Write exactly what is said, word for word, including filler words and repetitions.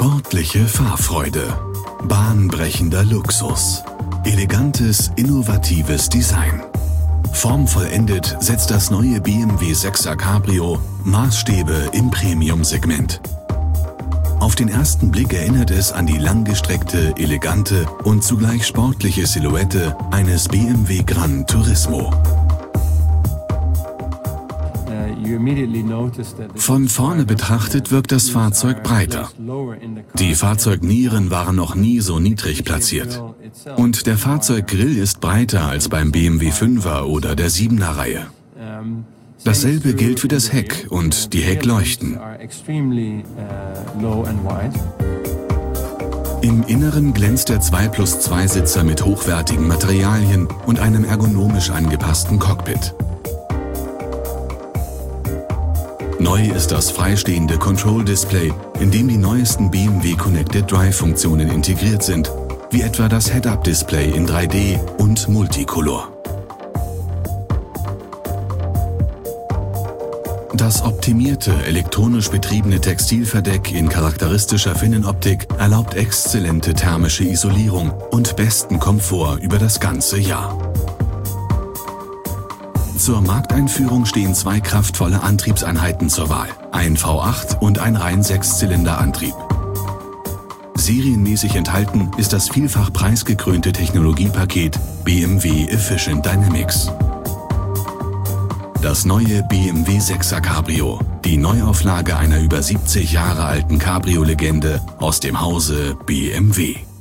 Sportliche Fahrfreude, bahnbrechender Luxus, elegantes, innovatives Design. Formvollendet setzt das neue B M W sechser Cabrio Maßstäbe im Premium-Segment. Auf den ersten Blick erinnert es an die langgestreckte, elegante und zugleich sportliche Silhouette eines B M W Gran Turismo. Von vorne betrachtet wirkt das Fahrzeug breiter. Die Fahrzeugnieren waren noch nie so niedrig platziert. Und der Fahrzeuggrill ist breiter als beim B M W fünfer oder der siebener Reihe. Dasselbe gilt für das Heck und die Heckleuchten. Im Inneren glänzt der zwei plus zwei Sitzer mit hochwertigen Materialien und einem ergonomisch angepassten Cockpit. Neu ist das freistehende Control-Display, in dem die neuesten B M W Connected Drive-Funktionen integriert sind, wie etwa das Head-Up-Display in drei D und Multicolor. Das optimierte, elektronisch betriebene Textilverdeck in charakteristischer Finnenoptik erlaubt exzellente thermische Isolierung und besten Komfort über das ganze Jahr. Zur Markteinführung stehen zwei kraftvolle Antriebseinheiten zur Wahl, ein V acht und ein rein Sechszylinderantrieb. Serienmäßig enthalten ist das vielfach preisgekrönte Technologiepaket B M W Efficient Dynamics. Das neue B M W sechser Cabrio, die Neuauflage einer über siebzig Jahre alten Cabrio-Legende aus dem Hause B M W.